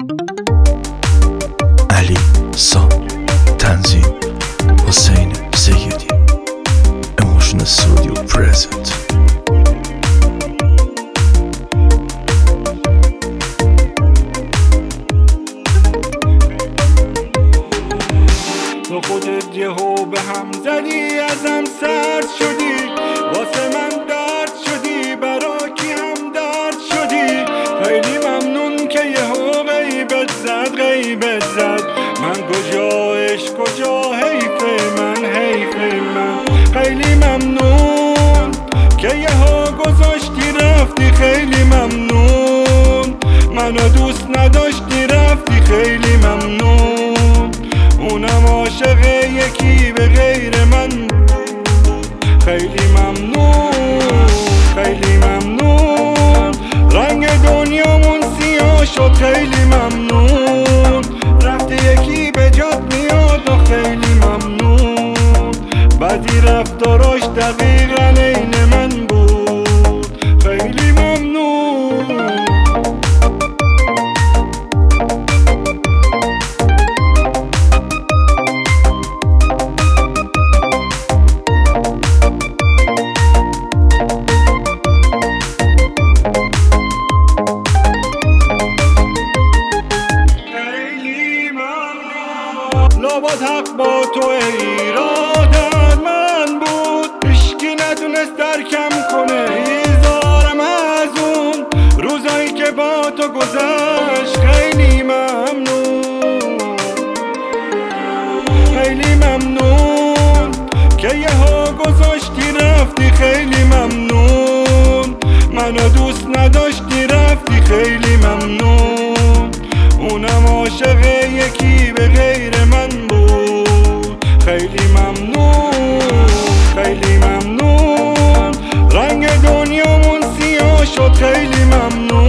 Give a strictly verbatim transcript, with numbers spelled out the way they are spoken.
علی سام، تنظیم حسین سیدی، Emotion Studio present. تو خودت یهو به هم زدی، ازم سرد شدی، واسه من درد شدی، برا کی هم درد شدی. خیلی ممنون که یهو غیبت زد غیبت زد من کجا عشق کجا حیف من حیف من. خیلی ممنون که یهو گذاشتی رفتی، خیلی ممنون منو دوست نداشتی رفتی، خیلی ممنون اونم عاشق یکی به غیر من بود. خیلی ممنون خیلی ممنون رنگ دنیامون سیاه شد، خیلی ممنون رفتی یکی به جات میاد و خیلی ممنون بعدی رفتاراش دقیقا عین من بود. خیلی ممنون لابد حق با تو ایرادت من بود، هیچکی نتونست درکم کنه ایزارم از اون روزایی که با تو گذشت. خیلی ممنون خیلی ممنون که یهو گذاشتی رفتی، خیلی ممنون منو دوست نداشتی رفتی، خیلی ممنون اونم عاشق یکی به غیر من بود. خیلی ممنون خیلی ممنون رنگ دنیامون سیاه شد، خیلی ممنون